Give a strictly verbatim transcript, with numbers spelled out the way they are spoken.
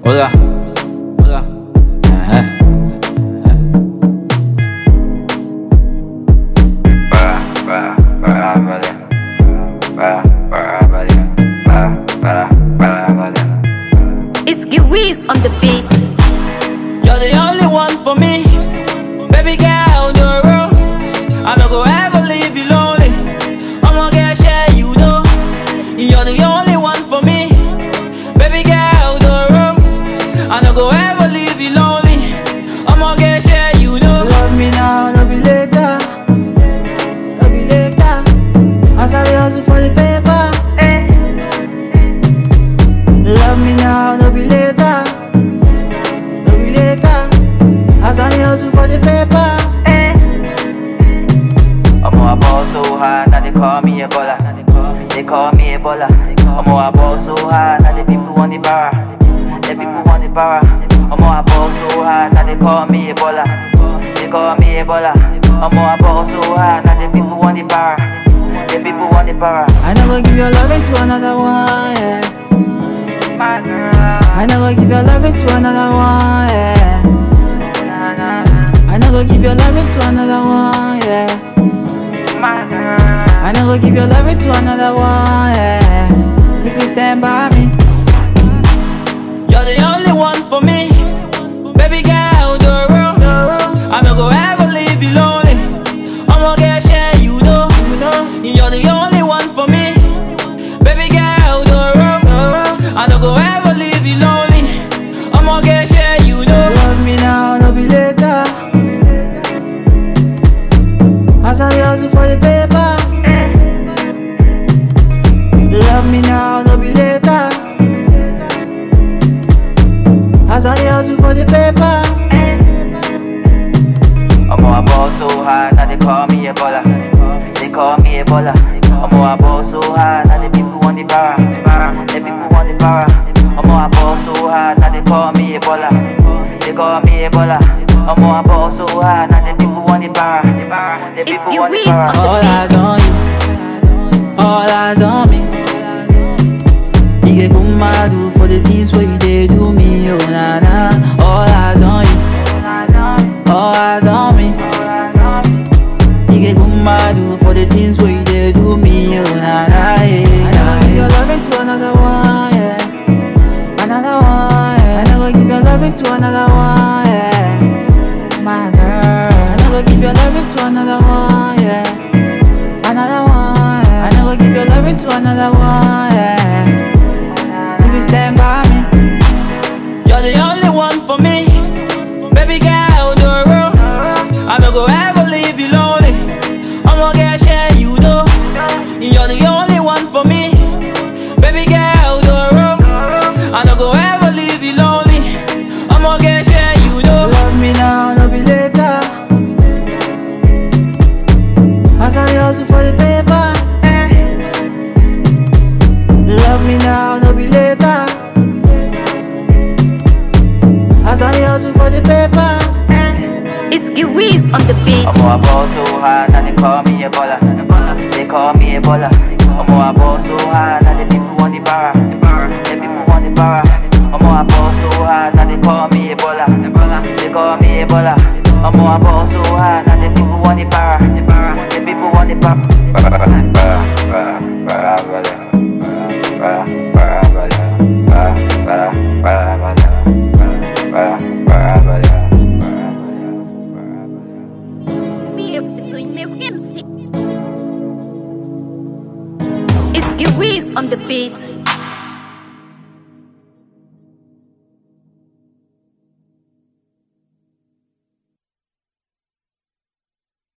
Hola, hola. Ajá. Para, para, para, vale. Para, para, vale. Para, para, para, vale. It's Giwiz on the beat. You're the only one for me, baby girl, you're real. I don't go ever leave you lonely. I'ma get share you know. You're the only one for me, baby girl, you're real. I don't go ever leave you lonely. I'ma get share you know. Love me now, no be later. No be later. I shall hustle for the paper. Love me now, no be later. No be later. I shall hustle for the paper. I'm a ball so high, now they call me a baller. They call me a baller. I'm a ball so high, now the people want the bar. The people want the bar. I'm a ball so high, now they call me a baller. They call me a baller. I'm a ball so high, now the people want the bar. The people want the bar. I never give your loving to another one, yeah. My girl, I never give your loving to another one, yeah. na, na, na. I never give your loving to another one, yeah. My girl, I never give your loving to another one, yeah. If you stand by me, you're the only one for me, baby girl, you're real. I don't go ever leave you lonely. I'ma get share you know. You're the only one for me, baby girl, you're real. I don't go ever leave you lonely. I'ma get share you know. love me now, no be later. I shall hustle for the paper. Love me now, no be later. I shall hustle for the paper. I'm a ball so high, now they call me a baller. They call me a baller. I'm a ball so high, now the people want the bar. The people want the bar. I'm a ball so high, now they call me a baller. They call me a baller. I'm a ball so high, now the people want the bar. The It's people want the Giwiz bar. on the All beat. eyes on you, all eyes on me. You get good mad do for the things where you did do me, oh na na. All eyes on you, all eyes on me. You get good mad do for the things where you did do me, oh na na. Yeah. I never give your loving to another one, yeah. Another one, yeah. I never give your loving to another one, yeah. My girl, I never give your loving to another one, yeah. Another one, yeah. I never give your loving to another one, yeah. If you stand by me, You're the only one for me, baby girl, you're real. I don't go ever leave you lonely. I'ma get share you know. You're the only one for me, baby girl, you're real. I don't go ever leave you lonely. I'ma get share you know. love me now, no be later. I shall hustle for the paper. Love me now, no be later. I shall hustle for the paper. It's Giwiz on the beat. I'm a ball so high, now they call me a baller. They call me a baller. I'm a ball so high, now the people want the bar. The people want the bar. I'm a ball so high, now they call me a baller. They call me a baller. I'm a ball so high, now the people want the bar. The people want the bar. Para, para, para, para, vale. Para, para, vale. Para, para, para, vale. Para, para, vale. It's Giwiz on the beat.